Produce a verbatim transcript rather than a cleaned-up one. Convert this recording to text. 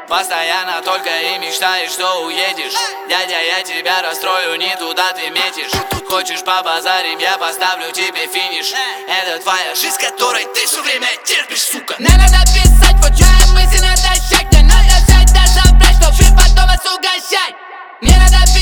Постоянно только и мечтаешь, что уедешь. Дядя, я тебя расстрою, не туда ты метишь. Хочешь побазарим, я поставлю тебе финиш. Это твоя жизнь, которой ты все время терпишь, сука. Не надо писать, вот я мысли натощак. Не надо взять, да забрать, чтобы потом вас угощать. Не надо писать.